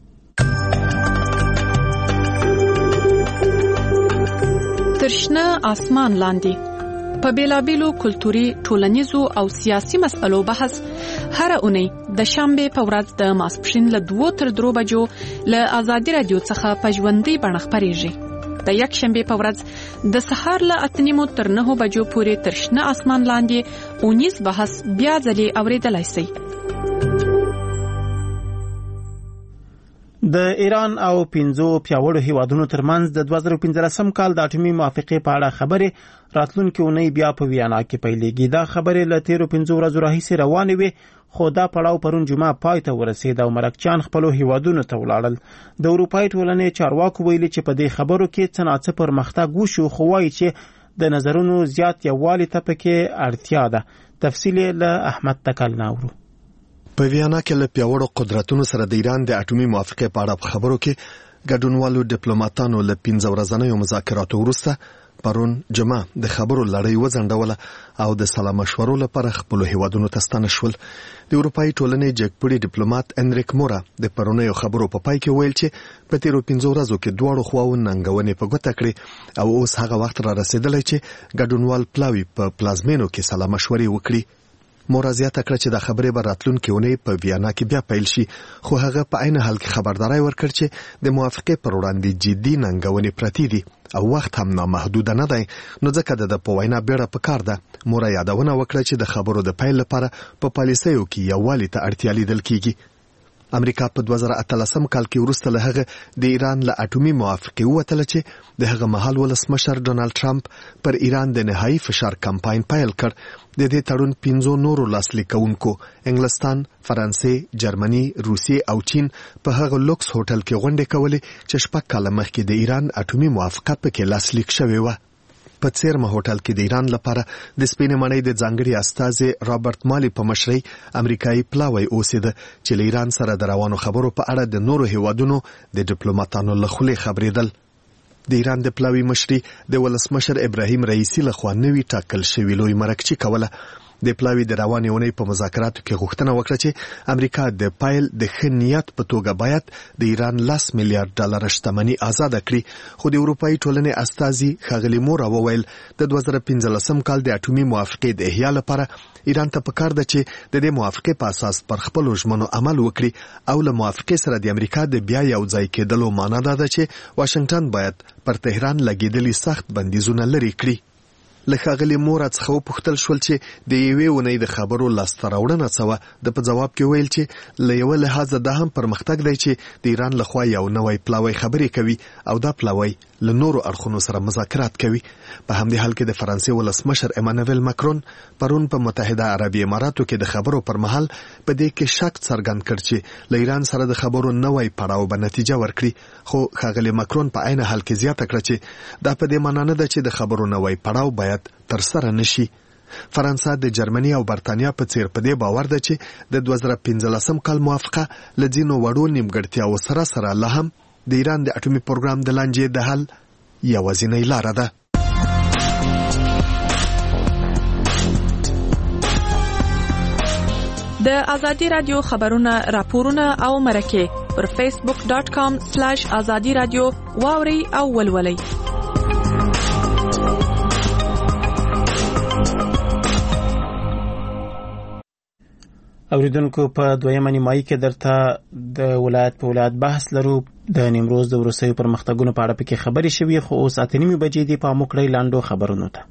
ترشنه اسمان لاندې په بیلابیلو کلتوري ټولنیزو او سیاسي مسئلو بحث هر اونۍ د شنبه په ورځ د ماسپښین له 2 تر 3 بجو له ازادي رادیو څخه په ژوندۍ بڼه خبرېږي د یک شنبه په ورځ د سهار له 8:30 تر 9 بجو پورې ترشنه اسمان لاندې اونیز بحث بیا ځلې اوریدلای شئ د ایران او 5 پیاوړو هیوادونو ترمنځ د 2015 کال د اټومي موافقې په اړه خبرې راتلونکي اونۍ بیا په ویانا کې پیلېږي دا خبرې له 15 ورځو راهیسې روانې وي خو دا پړاو پرون جمعه پای ته ورسید او مرکچان خپل هیوادونو ته ولاړل د اروپای ټولنې چارواکو ویلي چې په دې خبرو کې څه ناڅه پرمختګ وشو خو وايي چې د نظرونو زیات یووالي ته پکې اړتیا ده تفصیل له احمد تکل ناورو په ویانا کې له پیاوړو قدرتونو سره د ایران د اټومي موافقې په اړه خبرو کې ګډونوالو ډیپلوماټانو له 15 ورځنیو مذاکراتو وروسته پرون جمعه د خبرو لړۍ وځنډوله او د سلا مشورو لپاره خپل هیوادونو ته ستنه شول د اروپای ټولنې جګپړي ډیپلوماټ انریک مورا د پرونیو خبرو په پای کې ویل چې په تیرو 15 ورځو کې دواړو خواو ننګونې په ګوته کړې او اوس هغه وخت را رسیدلی چې ګډونوال پلاوی په پلازمینو کې سلا مشورې وکړي مورا زیاته کړه چې د خبرې به راتلونکي اونۍ په ویانا کې بیا پیل شي خو هغه په عین حال کې خبرداري ورکړ چې د موافقې پر وړاندې جدي ننګونې پرتی دي او وخت هم نامحدود نه دی نو ځکه د په وینا بیره په کار ده مورا یادونه وکړه چې د خبرو د پیل لپاره په پالیسیو کې یووالي ته اړتیا لیدل کیږي امریکا په 2013 کال کې وروسته له هغه د ایران له اټومي موافقې ووتله چې د هغه مهال ولسمشر ډونالد ټرمپ پر ایران د نهایي فشار کمپاین پیل کړ د دې تړون 15 نورو لاسلیکونکو انګلستان، فرانسې، جرمني، روسیې او چین په هغه لوکس هوټل کې غونډې کولې چې شپږ کاله مخکې د ایران اټومي موافقه پکې لاسلیک شوې و په څیرمه هوټل کې د ایران لپاره د سپینې مړۍ د ځانګړي استازي رابرټ مالی په مشرۍ امریکایي پلاوی اوسېده چې له ایران سره د روانو خبرو په اړه د نورو هیوادونو د ډیپلوماټانو له خولې خبرېدل د ایران د پلاوی مشري د ولسمشر ابراهیم رئیسی لخوا نوي ټاکل شوی لوی مرکچی کوله د پلاوی د روانې اونۍ په مذاکراتو کې غوښتنه وکړه چې امریکا د پایل د ښه نیت په توګه باید د ایران $10 میلیارډ شتمنۍ آزاد کړي خو د اروپאי ټولنې استازي ښاغلي مورا وویل د 2015 کال د اټومي موافقې د احیا لپاره ایران ته پکار ده چې د دې موافقې په اساس پر خپل ژمنو عمل وکړي او له موافقې سره د امریکا د بیا یو ځای کېدلو معنی ده چې واشنگټن باید پر تهران لګیدلي سخت بندیزونه لري کړي له ښاغلي مورا څخه وپوښتل شول چې د یوې اونۍ د خبرو لاسته راوړنه څه وه د په جواب کې ویل چې له یوه لحاظه دا هم پرمختګ دی چې د ایران لخوا یو نوی پلاوی خبرې کوي او دا پلاوی له نورو اړخونو سره مذاکرات کوي په همدې حال کې د فرانسې ولسمشر ایمانویل ماکرون پرون په متحده عربي اماراتو کې د خبرو پر مهال په دې کې شک څرګند کړ چې له ایران سره د خبرو نوی پړاو به نتیجه ورکړي خو ښاغلي ماکرون په عین حال کې زیاته کړه چې دا په دې معنی نه ده چې د خبرو نوی پړاو باید تر سره نشي فرانسه د جرمني او برتانیا په څیر په دې باور ده چې د 2015 کال موافقه لځینو وړو نیمګړتیاو سره سره لا هم د ایران د اټومي پروګرام د لانجې د حل یوازینۍ لاره ده د ازادي رادیو خبرونه راپورونه او مرکه پر facebook.com/azadi radio واوري او ولولي. اوریدونکو په دویمه نیمایي کې درته د ولایت په ولایت بحث لرو. د نیمروز د وروستیو پرمختګونو په اړه پکې خبرې شوې، خو اوس 8:30 بجې دي. په موکړی لاندو خبرونو ته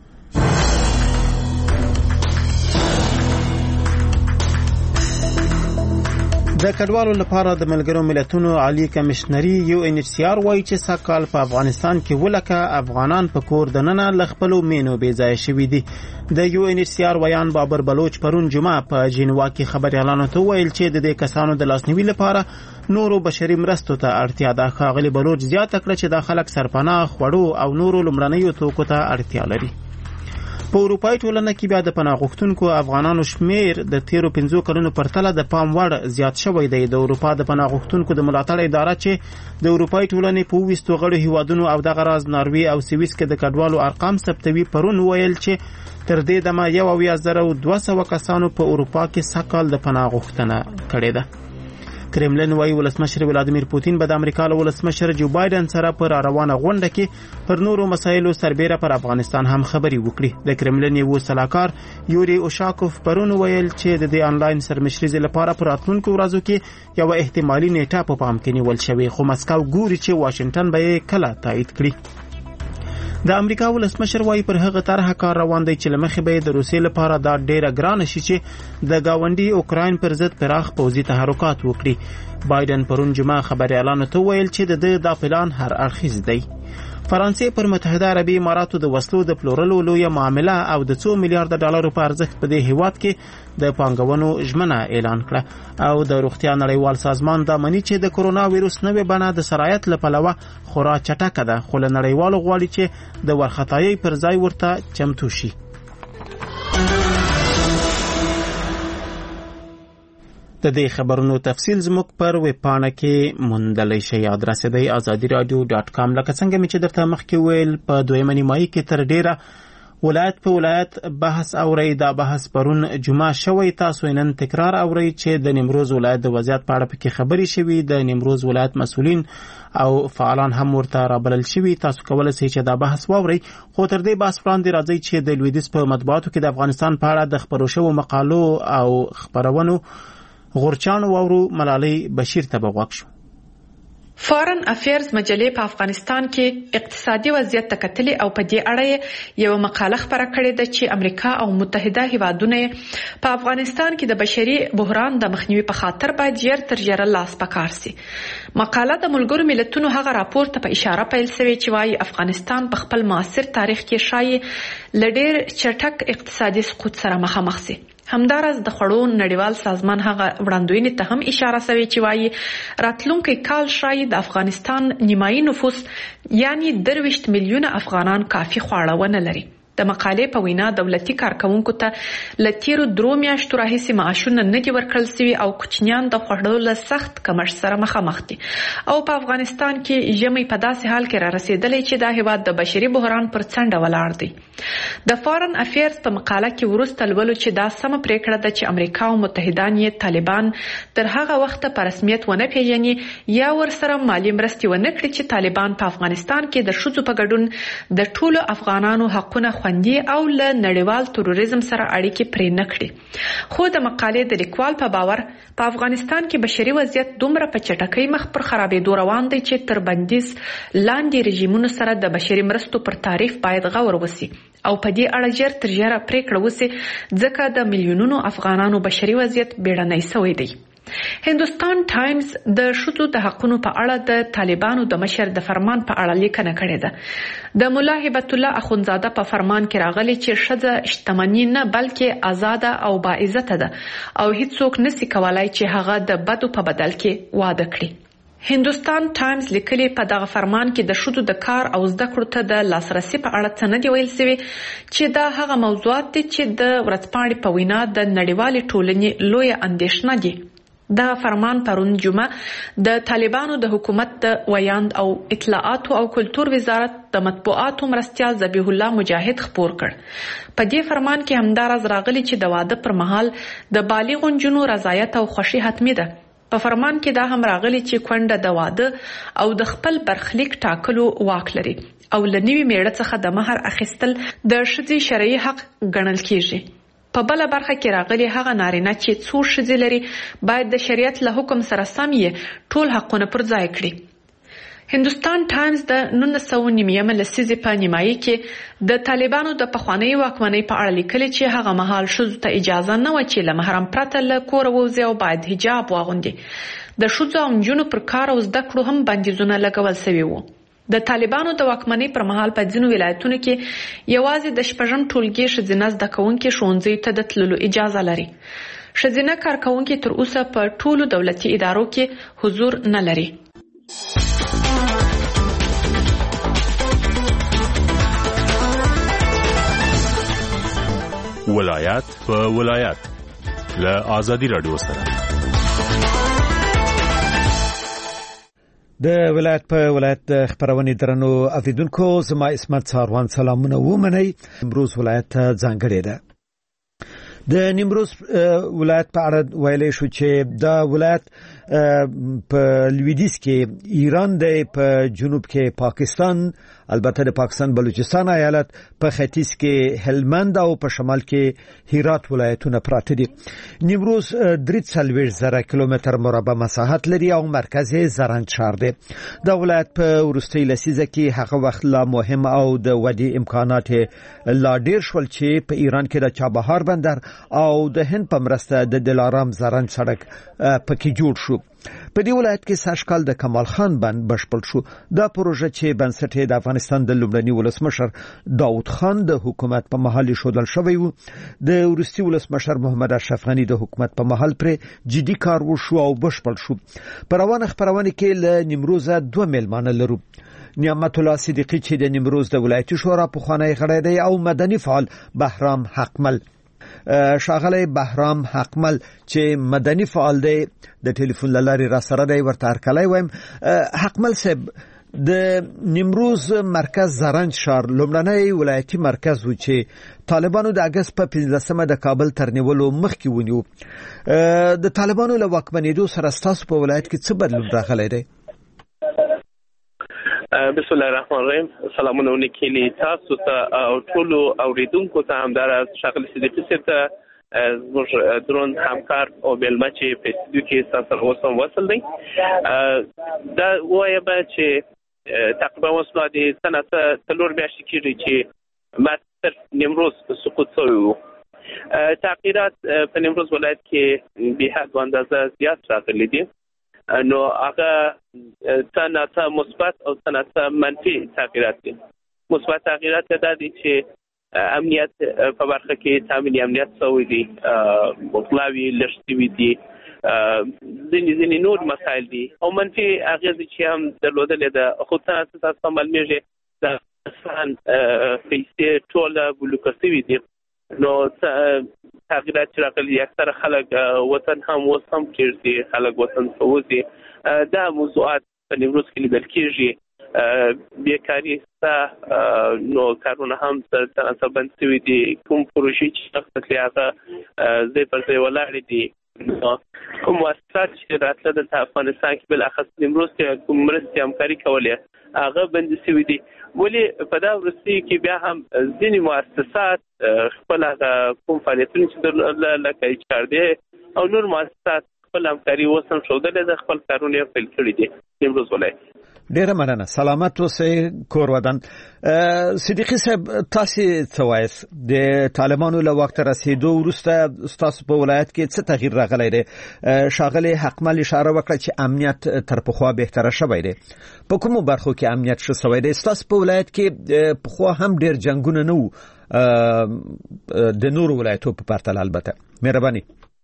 د کډوالو لپاره د ملګرو ملتونو عالی کمشنري UNHCR وایي چې سږ په افغانستان کې ولکه افغانان په کور دننه لخپلو مینو بې ځای شوي دي. د UNHCR ویان بابر بلوچ پرون جمعه په جنیوا کې خبريالانو ته ویل چې د دې کسانو د لاسنیوي لپاره نورو بشري مرستو ته اړتیا ده. ښاغلي بلوچ زیاته کړه چې د خلک سرپناه، خوړو او نورو لومړنیو توکو ته اړتیا لري. په اروپایي ټولنه کې بیا د پناه غوښتونکو افغانانو شمیر د تیرو 5 کلونو پرتله د پام وړ زیات شوی دی. د اروپا د پناه غوښتونکو د ملاتړ اداره چې د اروپایي ټولنې په 20 غړو هیوادونو او دغه راز ناروی او سویس کې د کډوالو ارقام ثبتوي پرون ویل چې تر دې دمه 1,200 کسانو په اروپا کې سږ د پناه غوښتنه کړې ده. کرملن وايي ولسمشر ولادیمیر پوتین به د امریکا له ولسمشر جو بایدن سره پر روانه غونډه کې پر نورو مسایلو سربېره پر افغانستان هم خبري وکړي. د کرملن یو سلاکار یوري اوشاکوف پرون ویل چې د دې انلاین سرمشريزي لپاره پر راتلونکو ورځو کې یو احتمالي نیټه په پام کې نیول شوی، خو مسکو ګوري چې واشنگټن به کله تایید کړي. د امریکا ولسمشر وايي پر هغه طرحه کار روان دی چې لمخې به د روسیې لپاره دا ډیره ګران شي چې د گاونډي اوکراین پر ضد پراخ پوځي تحرکات وکړي. بایدن پرون جمعه خبريالانو ته ویل چې د پلان هر اړخیز دی. فرانسې پر متحده عربي اماراتو د وسلو د پلورلو لویه معامله او د 2 میلیارډ ډالرو په ارزښت په دې هیواد کې د پانګونو ژمنه اعلان کړه. او د روغتیا نړیوال سازمان دا مني چې د کرونا وایروس نوې بڼه د سرایت لپاره خورا چټکه ده، خو له نړیوالو غواړي چې د ورختایي پر ځای ورته چمتو شي. د دې خبرونو تفصیل زموږ پر ویب پاڼه کې موندلی شئ. ادرس دی azadiradio.com. لکه څنګه مې چې درته مخکې ویل په دویمه نیمایي کې تر ډیره ولایت په ولایت بحث اوري. دا بحث پرون جمعه شوی. تاسو نن تکرار اوري چې د نیمروز ولایت د وضعیت په اړه پکې خبري شوي. د نیمروز ولایت مسؤلین او فعالان هم ورته رابلل شوي. تاسو کولای شئ چې دا بحث واورئ. خو تر دې بحث وړاندې راځي چې د لویدیځ په مطبوعاتو کې د افغانستان په اړه د خبرو شوو مقالو او خبرونو غورچانو وورو. ملالۍ بشیر ته بغوښ شو. فارن افیرز مجلې په افغانستان کې اقتصادي وضعیت تکتلي او په دې اړه یو مقاله خبره کړې ده چې امریکا او متحده هیوادونه په افغانستان کې د بشري بحران د مخنیوي په خاطر باید ژر تر ژره لاس پکار سي. مقاله د ملګرو ملتونو هغه راپور ته په اشاره پیل شوی چې وايي افغانستان په خپل معاصر تاریخ کې شایي لډیر چټک اقتصادي سقوط سره مخامخ سي. همدارس د خړو نړیوال سازمان هغه وړاندوینې ته هم اشاره شوی چې وايي راتلونکي کال شاید د افغانستان نیمایي نفوس یعنی 23 میلیونه افغانان کافي خواړه ونه لري. د مقالې په وینا دولتي کارکونکو ته لتیرو 3 میاشتو راهیسې معاشونه نه دي ورکړل شوي او کوچنیان د خوړلو له سخت کمښت سره مخامخ دي. او په افغانستان کې ژمی په داسې حال کې را رسیدلی چې دا هیواد د بشري بحران پر څنډه ولاړ دی. د فارن افیرز په مقاله کې وروسته لولو چې دا سم پریکړه ده چې امریکا او متحدان یې طالبان تر هغه وخت په رسمیت ونه پیژني یا ورسره مالی مرستې ونه کړي چې طالبان په افغانستان کې د ښځو په ګډون د ټولو افغانانو حقونه خوندي او له نړیوال تروریزم سره اړیکې پرې نه کړي. خو د مقالې د لیکوال په باور په افغانستان کې بشري وضعیت دومره په چټکۍ مخ پر خرابېدو روان دی چې تر بندیز لاندې رژیمونو سره د بشري مرستو پر تعریف باید غور وسی او په دې اړه ژر تر ژره پریکړه وسی ځکه د میلیونونو افغانانو بشري وضعیت بیړنی شوی دی. هندوستان ټایمز د شتو د حقونو په اړه د طالبانو د مشر د فرمان په اړه لیکنه کړې ده. د مولا هبت الله اخونزاده په فرمان کې راغلي چې ښځه شتمني نه بلکې آزاده او باعزته ده او هیڅوک نشي کولای چې هغه د بدو په بدل کې واده کړي. هندوستان ټایمز لیکلي په دغه فرمان کې د شتو د کار او زده کړو ته د لاسرسي په اړه څه نه دی ویل شوی چې دا هغه موضوعات دي چې د ورځپاڼې په وینا د نړیوالې ټولنې لویه اندېښنه دي. دا فرمان پرون جمعه د طالبانو د حکومت د ویاند او اطلاعات او کلتور وزارت د مطبوعاتو مرستیال ذبیح الله مجاهد خپور کړ. په دې فرمان کې همدارز راغلی چې د واده پر مهال د بالغ نجونو رضایت او خوښي حتمی ده. په فرمان کې دا هم راغلی چې کونډه د واده او د خپل برخلیک ټاکلو واک لري او لنیوي میړه څخه د مہر اخیستل د ښځې شرعي حق ګڼل کیږي. په بل برخه کې راغلي هغه نارینه چې څو ښځې لري باید د شریعت له حکم سره سم یې ټول حقونه پر ځای کړي. هندوستان ټایمز د 1990 لسیزې په نیمایي کې د طالبانو د پخوانی واکمنۍ په اړه لیکلي چې هغه مهال ښځو ته اجازه نه و چې له محرم پرته له کوره ووځي او باید حجاب واغوندي. د ښځو او نجونو پر کار او زده کړو هم بندیزونه لګول شوي وو. د طالبانو د واکمنۍ پر مهال په ځینو ولایتونو کې یوازې د شپږم ټولګي ښځینه زده کوونکي ښوونځیو ته د تللو اجازه لري. ښځینه کارکوونکي تر اوسه په ټولو دولتي ادارو کې حضور نه لري. ولایت په ولایت له آزادی رادیو سره د ولایت په ولایت د خبرونې درنو اوریدونکو زما اسمت ساروان سلامونه ومنئ. نیمروز ولایت ځانګړی ده. د نیمروز ولایت په اړه ویلې شو چې دا ولایت په لویدیځ کې ایران دی، په جنوب کې پاکستان، البته د پاکستان بلوچستان ایالت، په ختیځ کې هلمند او په شمال کې هرات ولایتونه پراته دي. نیمروز 340,000 کیلومتر مربع مساحت لري او مرکز زرنج ښار دی. دا ولایت په وروستي لسیزه کې هغه وخت لا مهم او د ودی امکانات لا ډیر شول چې په ایران کې د چابهار بندر او د هند په مرسته د دلارام زرنج سړک پکې جوړ شو. په دې ولایت کې سږکال د کمال خان بند بشپړ شو. دا پروژه چې بنسټ یې د افغانستان د لومړني ولسمشر داود خان د حکومت په مهال شودل شوی و، د وروستي ولسمشر محمد اشرف غنی د حکومت په مهال پر جدي کار وشو او بشپړ شو. په روانه خبرونه کې له نیمروز 2 میلمانه لرو. نعمت الله صدیقی چې د نیمروز د ولایتي شورا په خوانی غړی دی او مدني فعال بهرام حقمل. شاغلی بهرام حقمل چې مدني فعال دی د ټلیفون لارې را سره دی، ورته هرکلی وایم. حقمل صاحب، د نیمروز مرکز زرنج ښار لومړنی ولایتي مرکز و چې طالبانو د اګست په 15 د کابل تر نیولو مخکې ونیو. د طالبانو له واکمنېدو سره ستاسو په ولایت کې څه بدلون راغلی دی؟ بسم الله الرحمن الرحیم. سلامونه وکړي تاسو ته او ټول اوریدونکو ته، همدارس شاغلی صدیقی صاحب ته، زموږ درون همکار او بیلمه چې په استودیو کې تاسو اوسم وصل دی. دا وایم چې تقریبا وسله د سنه 3 میاشتې کېږي چې ماستر نیمروز سقوط شوی و. تغییرات په نیمروز ولایت کې به حد اندازه زیات راغلي دي. نو هغه څنګه مثبت او څنګه منفي تغییرات دي. مثبت تغییرات دا دي چې امنیت په برخه کې تامین امنیت شوی دی، مطلوي لشتوي دي، ځینې نور مسایل دي. او منفي اغیز چې هم درلودل ده، خو تاسو معلومیږي د افغان پیسې ټول بلوکسوي دي. نو تغییرات چې راغلي، اکثر خلک وطن هم اوس هم کېږي، خلک وطن ته وځي. دا موضوعات په نیمروز کې لیدل کېږي. بیکاري شته، نو کارونه هم څه بند شوي دي. کوم پروژې چې وخت هغه ځای پر ځای ولاړې دي. کوم مؤسسات چې راتله دلته افغانستان کې بالاخص نیمروز کې کوم مرستې همکاري کولې هغه بند شوي دي. ولې په دا وروستي کې بیا هم ځینې مؤسسات خپل کوم فعالیتونه چې لکه HRD او نور مؤسسات خپل همکاري اوس هم ښودلې ده، خپل کارونه یې پیل کړي دي نیمروز ولایت. ډیره مننه. سلامت اوسئ کور ودان. صدیقی صاحب، تاسو څه وایاست؟ د طالبانو له وخت رسیدو وروسته ستاسو په ولایت کې څه تغییر راغلی دی؟ شاغلی حقمل اشاره وکړه چې امنیت تر پخوا بهتره شوی دی. په کومو برخو کې امنیت ښه شوی دی؟ ستاسو په ولایت کې پخوا هم ډیر جنگونه نه وو د نورو ولایتو په پرتله. البته مهرباني.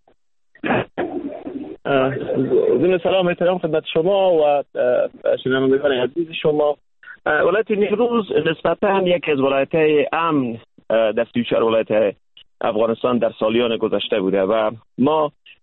ضمن سلام و احترام خدمت شما و شنوندگان عزیز شما. ولایت نیمروز نسبتاً یکی از ولایت‌های امن در 34 ولایت افغانستان در سالیان گذشته بوده و ما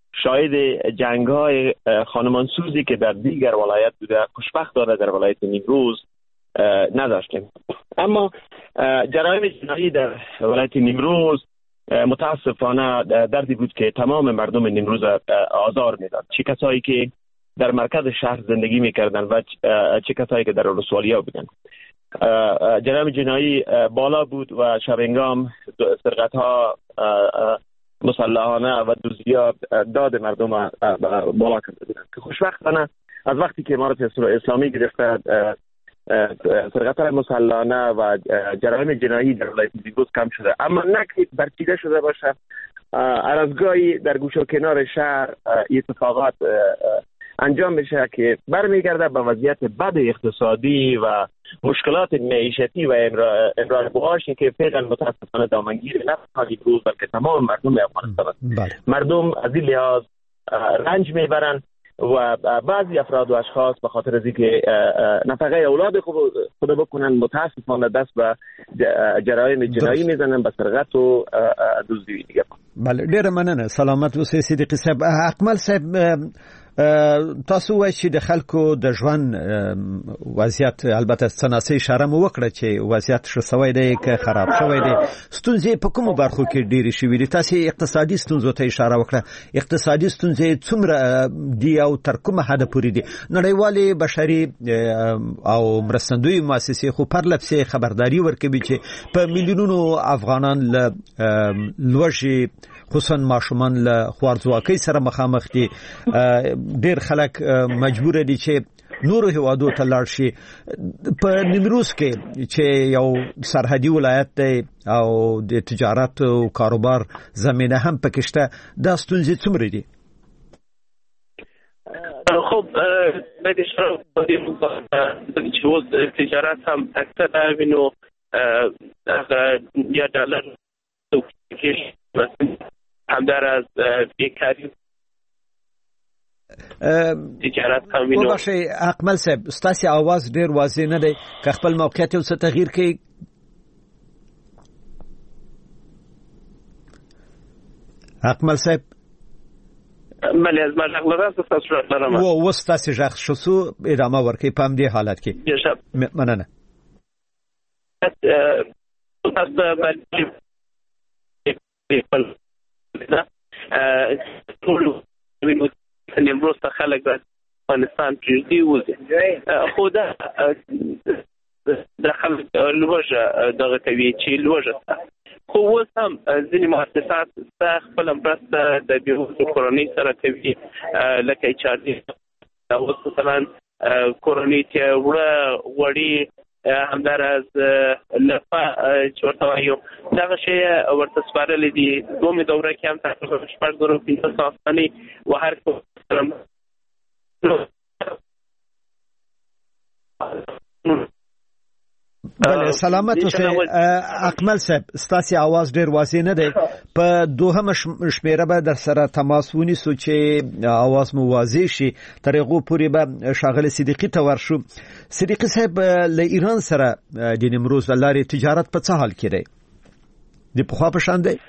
شاهد جنگ‌های خانمانسوزی که در دیگر ولایت بوده خوشبختانه در ولایت نیمروز نداشتیم. اما جرایم جنایی در ولایت نیمروز متاسفانه دردی بود که تمام مردم نیمروز آزار میداد، چه کسایی که در مرکز شهر زندگی میکردن و چه کسایی که در ولسوالی‌ها بودن. جرایم جنایی بالا بود و شبهنگام سرقت‌ها مسلحانه و دزدی‌ها داد مردم بالا کرده بودند که خوشبختانه از وقتی که امارت اسلامی گرفته سرقت‌های مسلحانه و جرایم جنایی در ولایت نیمروز کم شده، اما نه برچیده شده باشه. هر از گاهی در گوشه و کنار شهر اتفاقات انجام بشه که برمیگرده به وضعیت بد اقتصادی و مشکلات معیشتی و امرار معاشی که فعلا متاسفانه دامنگیر نه فقط نیمروز بلکه تمام مردم افغانستان. مردم از این لحاظ رنج میبرن و بعضی افراد و اشخاص به خاطر از اینکه نفقه اولاد خود بکنن متاسفانه دست به جرایم جنایی میزنن، به سرقت و دزدی دیگه. بله، ډیر مننه. سلامت اوسئ صدیقی صاحب. اکمل صاحب، تاسو وایي چې د خلکو د ژوند وضعیت البته سناسي اشاره مو وکړه چې وضعیت ښه شوی دی که خراب شوی دی. ستونزې په کومو برخو کې ډېرې شوي دي؟ تاسو اقتصادي ستونزو ته اشاره وکړه. اقتصادي ستونزې څومره دي او تر کومه حده پورې دي؟ نړیوالې بشري او مرستندوی مؤسسې خو پرله پسې خبرداري ورکوي چې په میلیونونو افغانان له لوږې خصوصا ماشومان له خوارځواکۍ سره مخامخ دي. ډېر خلک مجبور دي چې نورو هیوادو ته لاړ شي. په نیمروز کې چې یو سرحدي ولایت دی او د تجارت او کاروبار زمینه هم پکې شته، دا ستونزې څومره دي؟ خب باید اشاره کنیم چې اوس تجارت هم اکثر وینو یا ډالر همدار از بیکاری تجارت هم وینو. باشه اکمل صاحب، ستاسو आवाज ډیر واضح نه دی، که خپل موقعیت یو څه تغییر کړئ. اکمل صاحب بله، از من غلط است تاسو لرم و ستاسو ژغ شسو ادامه ورکړئ په دې حالت کې. مننه. نیمروز ته خلک د افغانستان پرېږدي وځي، خو دا د خلک لوږه دغه کوي چې لوږه شته. خو اوس هم ځینې مؤسسات خپله مرسته د بېوزلو کورنۍ سره کوي، لکه HRD اوس مثلا کورنۍ ته وړه غوړي همداراز لفه چې ورته وایو دغه شی ورته سپارلی دي. دومې دوره کې هم تقریبا 6,500 افغانۍ و هر بله، سلامت اوسئ. اکمل صاحب، ستاسو आवाज ډیر واضح نه دی. په دوهم شمیره به در سره تماس ونیسو چې आवाज مو واضح شي. تر هغه پورې به شاغل صدیقی ته ورشو. صدیقی صاحب، له ایران سره د نیمروز لارې تجارت په څه حال کې دی؟ د پخوا په شان دی؟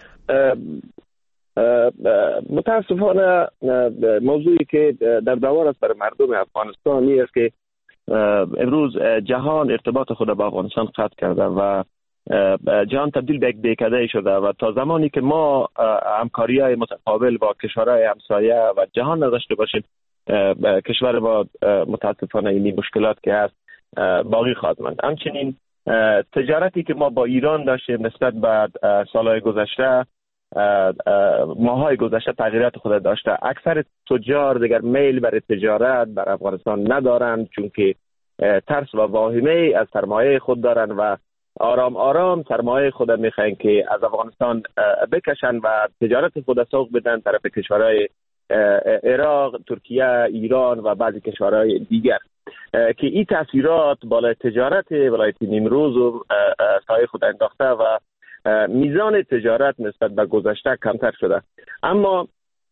متاسفانه موضوعی که در دوار است برای مردم افغانستان این است که امروز جهان ارتباط خود با افغانستان قطع کرده و جهان تبدیل به یک دهکده شده و تا زمانی که ما همکاری‌های متقابل با کشورهای همسایه و جهان نداشته باشیم، کشور با متاسفانه این مشکلات که هست باقی خواهد ماند. همچنین تجارتی که ما با ایران داشتیم نسبت به سالهای گذشته، ماهای گذشته تغییرات خود داشته. اکثر تجار دیگر میل برای تجارت بر افغانستان ندارند، چون که ترس و واهمه از سرمایه خود دارند و آرام آرام سرمایه خود میخواین که از افغانستان بکشن و تجارت خود سوق بدن طرف کشورهای عراق، ترکیه، ایران و بعضی کشورهای دیگر، که این تاثیرات بالای تجارت ولایت نیمروز و سایه خود انداخته و میزان تجارت نسبت به گذشته کمتر شده. اما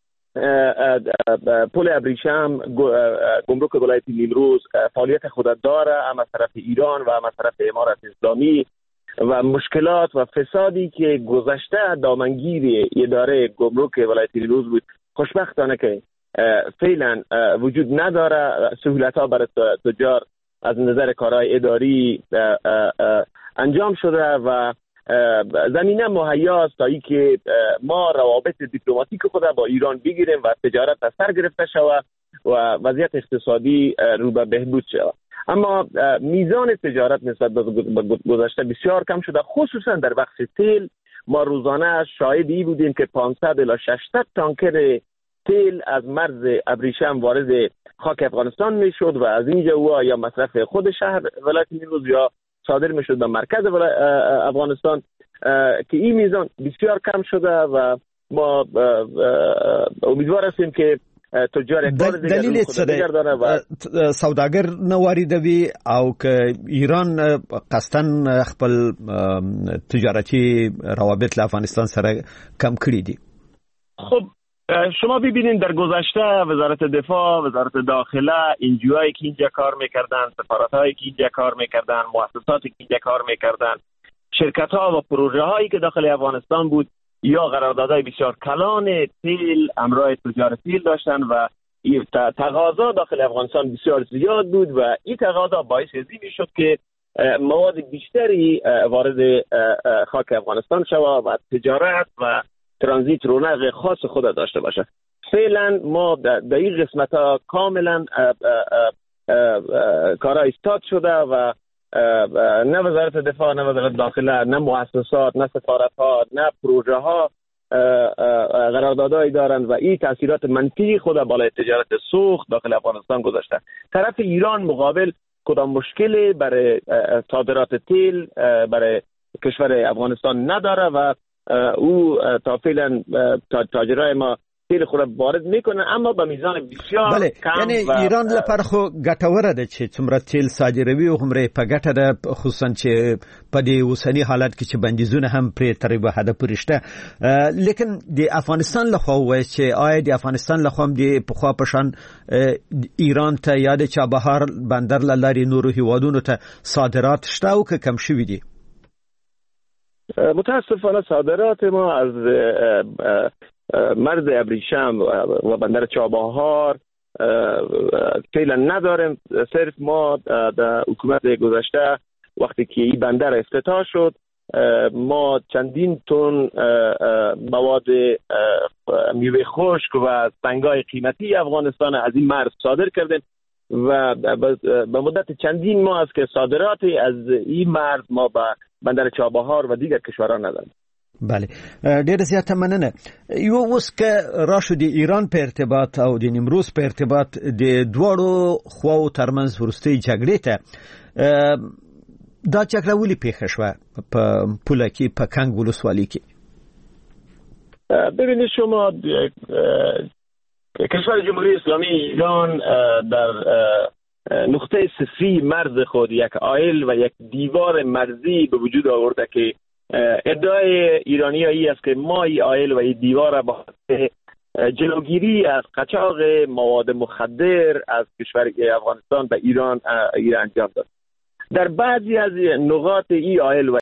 پل ابریشم، گمرک ولایت نیمروز فعالیت خود داره، هم از طرف ایران و هم از طرف امارت اسلامی، و مشکلات و فسادی که گذشته دامنگیر اداره گمرک ولایت نیمروز بود خوشبختانه که فعلا وجود نداره. سهولت‌ها برای تجار از نظر کارهای اداری انجام شده و زمینه مهیا است تا اینکه ما روابط دیپلماتیک خود با ایران بگیریم و تجارت از سر گرفته شود و وضعیت اقتصادی رو به بهبود شود. اما میزان تجارت نسبت به گذشته بسیار کم شده، خصوصا در بخش تیل. ما روزانه شاهدی بودیم که 500 الی 600 تانکر تیل از مرز ابریشم وارد خاک افغانستان میشد و از اینجا او یا مصرف خود شهر ولایت نیمروز یا صادر میشد به مرکز افغانستان، که این میزان بسیار کم شده و ما امیدوار هستیم که تجار دلیل څه دی سوداګر نه واردوي او که ایران قصدن خپل تجارتي روابط له افغانستان سره کم کړی دي؟ خب شما ببینید در گذشته وزارت دفاع، وزارت داخله، انجیوهایی که اینجا کار میکردن، سفارت‌هایی که اینجا کار میکردن، مؤسساتی که اینجا کار میکردن، شرکت‌ها و پروژه‌هایی که داخل افغانستان بود یا قراردادهای بسیار کلان تیل همراه تجار تیل داشتن و تقاضا داخل افغانستان بسیار زیاد بود و این تقاضا باعث ازی میشد که مواد بیشتری وارد خاک افغانستان شود و تجارت و ترانزیت رونق خاص خود داشته باشه. فعلا ما در این قسمت ها کاملا کارا استارت شده و نه وزارت دفاع، نه وزارت داخله، نه مؤسسات، نه سفارت ها، نه پروژه ها قراردادهایی دارند و این تاثیرات منفی خود بالای تجارت سوخت داخل افغانستان گذاشته. طرف ایران مقابل کدام مشکلی برای صادرات تیل برای کشور افغانستان نداره و او تا فعلا تاجرای ما تیل خود وارد میکنه، اما به میزان بسیار کم. یعنی ایران لپاره خو ګټوره ده چې څومره تیل صادروي او همره په ګټه ده، خصوصا چې په دې اوسنی حالت کې چې بندیزونه هم پرې تر به حد پورې شته. لیکن د افغانستان لخوا وایي چې آیا د افغانستان لخوا هم د پخوا پشان ایران ته یا د چابهار بندر لاري نورو هیوادونو ته صادرات شته او که کم شوي دي؟ متاسفانه صادرات ما از مرز ابریشم و بندر چابهار فعلا نداریم. صرف ما در حکومت گذشته وقتی که این بندر افتتاح شد ما چندین تن مواد میوه خشک و سنگای قیمتی افغانستان از این مرز صادر کردیم و به مدت چندین ماه است که صادراتی از این مرز ما به بندر چابهار و دیگر کشوران نداریم. بله، ډېر زیاته مننه. یو اوس که راشو د ایران په ارتباط او د نیمروز په ارتباط د دواړو خواو ترمنځ وروستۍ جګړې ته دا جګړه ولې پیښه شوه په پوله کې په کنګ ولسوالۍ کې؟ ببینید شما کشور جمهوری اسلامی ایران در نقطه صفری مرز خود یک آیل و یک دیوار مرزی به وجود آورده که ادعای ایرانیایی است که ما این آیل و این دیوار با جلوگیری از قاچاق مواد مخدر از کشور افغانستان به ایران انجام داد. در بعضی از نقاط این آیل و